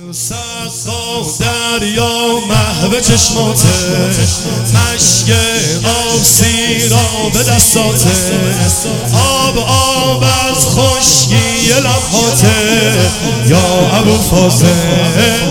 سقا دریا محو چشماته، مشک آب سیراب دستاته، آب آب از خشکی لبهاته یا ابوالفاضل.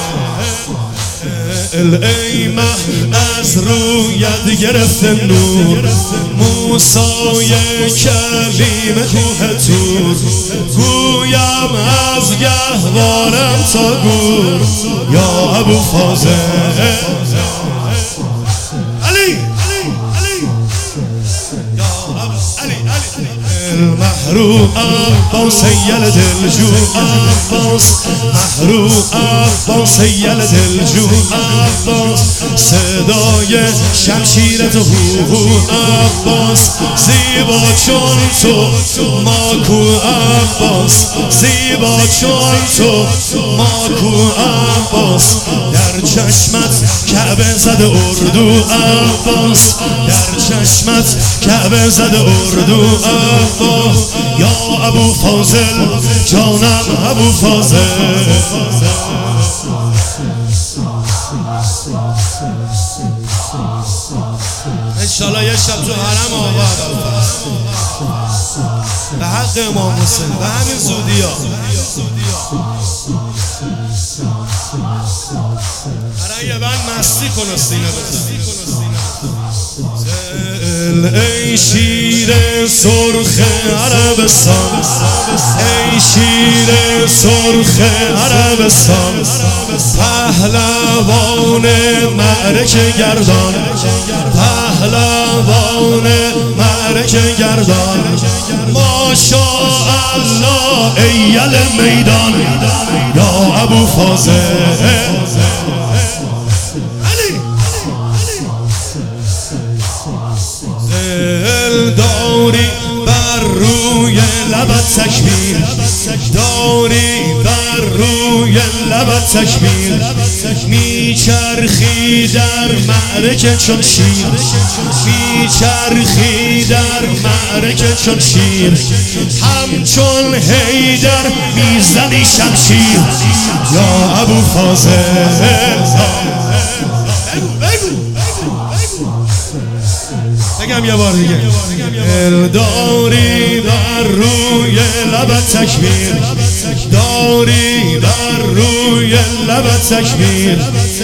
ای مه از رویت گرفته نور، موسای کلیم کوه طور، گویم از گهوارم تا گور یا ابوالفاضل. علی محروم عباس یل دلجو عباس، محروم عباس یل دلجو عباس، صدای شمشیر تو هو عباس، زیبا چون تو ماکو عباس، زیبا چون تو ماکو عباس، در چشمت کعبه زده اردو عباس، در چشمت کعبه زده اردو عباس یا ابوالفاضل جانم ابوالفاضل. انشالله یه شب تو حرم آقا به حق امام حسین به همین زودی ها. برای یه بند مستی کن و سینه بزن. ای شیر سرخ عربستان، ای شیر سرخ عربستان، پهلوان معرکه گردان، پهلوان معرکه گردان، ماشاءالله ای یل میدان یا ابوالفاضل. داری بر روی لبت تکبیر، داری بر روی لبت تکبیر، میچرخی در معرکه چون شیر، میچرخی در معرکه چون شیر، همچون حیدر میزنی شمشیر یا ابوالفاضل. بگم یه بار دیگه. داری بر روی لبت تکبیر، داری بر روی لبت تکبیر،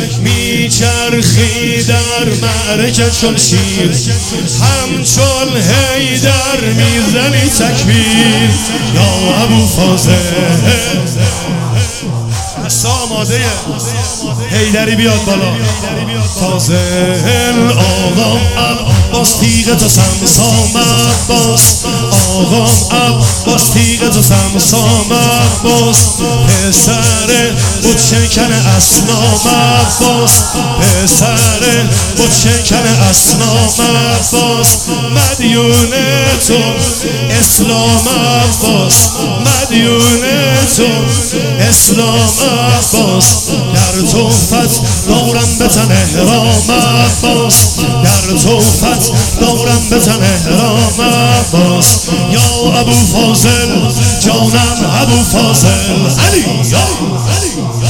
میچرخی در معرکه چون شیر، همچون حیدر میزنی تکبیر یا ابوالفاضل. آماده حیدری بیاد بالا. فاضل آقام عباس تیغ تو سمسام عباس، آقام عباس تیغ تو سمسام عباس، پسر بود شکن اسنام عباس، پسر بود شکن اسنام عباس، مدیون تو اسلام عباس، مدیون تو اسلام عباس، در توفت دارم به تن احرام عباس، در توفت دارم به تن احرام عباس یا ابوالفاضل جانم ابوالفاضل. علی یا علی